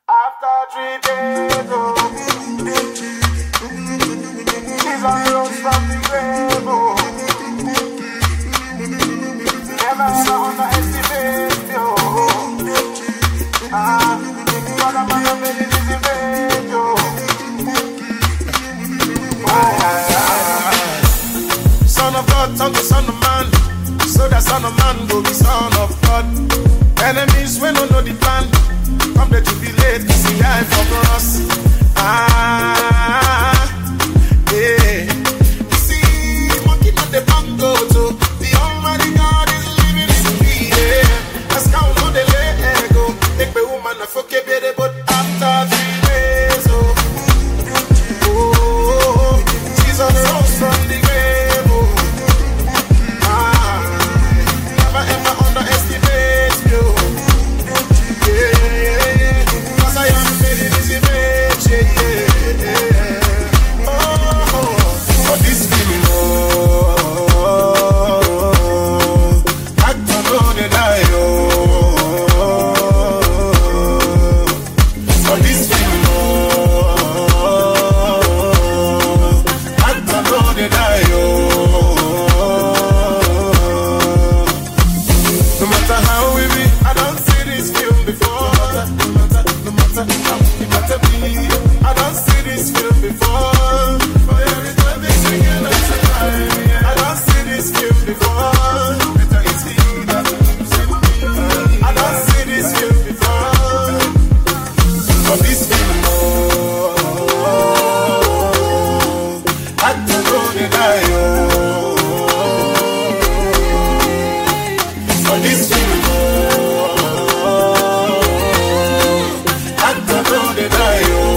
After 3 days, oh, Jesus rose from the grave, oh. Never ever underestimate you. God, I'm not ready to debate you. Son of God, turn to son of man. So that son of man will be son of God. Enemies when don't know the plan. Come to jubilate, cause he died for us. Yeah. You see, monkey not the bongo too. The Almighty God is living in me, yeah. Let's count on the Lego. Make the woman a fuck a baby, but after 3 days, oh, Jesus rose from the grave, oh. Never ever underestimate you. Yeah, cause I am very busy, yeah. Oh, for this feeling, oh, I don't know that I for this feeling, oh, I don't know that I no matter how we be, I don't see this film before. No matter how it matter be, I don't see this film before. For every time they sing it, I don't see this film before. Better it's he that lives in me. I don't see this film before. For this film, oh, I don't know that I for this film, oh, I don't know that I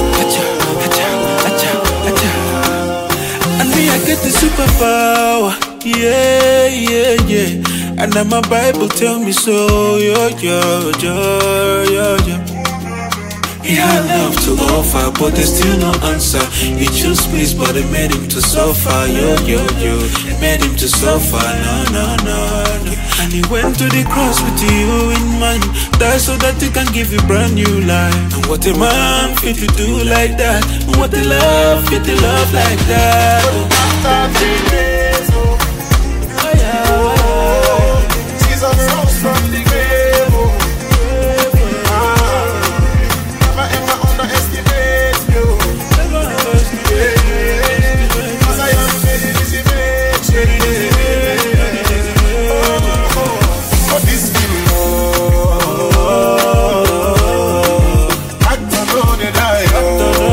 And me, I get the superpower. Yeah. And now my Bible tell me so. Yeah. He had love to offer, but there's still no answer. He chose peace, but it made him to suffer. Yo. It made him to suffer. No. And he went to the cross with you in mind. Die so that he can give you brand new life. And what a man fit to do like that. And what a love fit to love like that. after 3 days, oh, Jesus rose from the grave, oh. Never ever underestimate you. Cause I am very busy, for this film, oh, I don't know that I